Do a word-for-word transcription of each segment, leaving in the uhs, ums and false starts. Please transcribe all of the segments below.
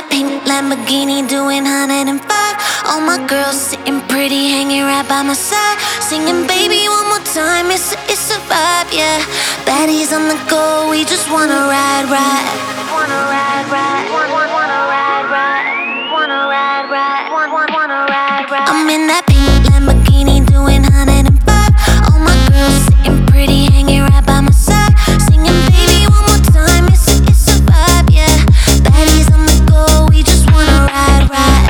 that pink Lamborghini doing one oh five. All my girls sitting pretty, hanging right by my side, singing baby one more time, it's a, it's a vibe, yeah. Baddies on the go, we just wanna ride, ride. Wanna ride, ride, wanna, wanna ride, ride. Wanna ride, ride, wanna, wanna ride, ride. I'm in that pink Lamborghini doing one oh five. All my girls sitting pretty, hanging right by my side, singing baby one more time, it's a, it's a vibe, yeah. Baddies on the go, we just wanna ride, ride.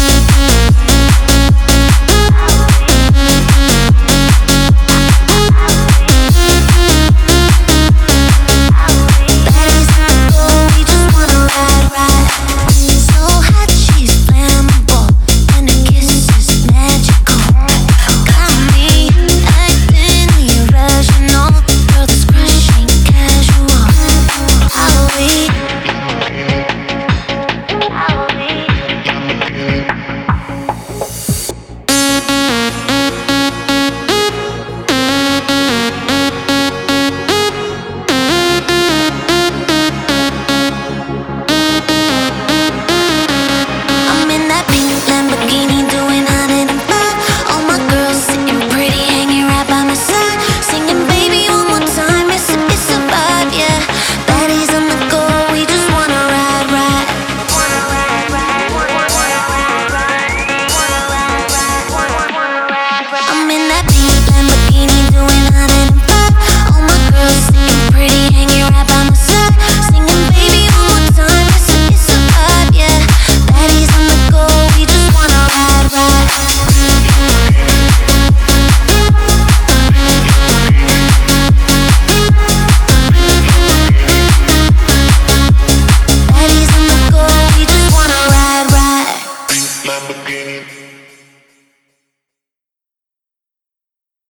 Baddies on the go, we just wanna ride, ride. So hot, she's flammable, and her kiss is magical. Got me acting irrational, girl, this crush ain't casual. How we, how we. I'm in that pink Lamborghini doing one oh five. All my girls sitting pretty, hanging right by my side, singing baby one more time, it's a, it's a vibe, yeah. Baddies on the go, we just wanna ride, ride. Wanna ride, ride, wanna, wanna ride, ride. Wanna ride, ride, wanna, wanna ride, ride. I'm in that pink Lamborghini doing one oh five. All my girls sitting pretty, hanging right by my side, singing baby one more time, it's a, it's a vibe, yeah. Baddies on the go, we just wanna ride, ride. Baddies on the go, we just wanna ride, ride. Lamborghini.